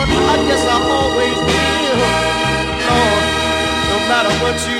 Lord, I guess I always will. Lord, no matter what you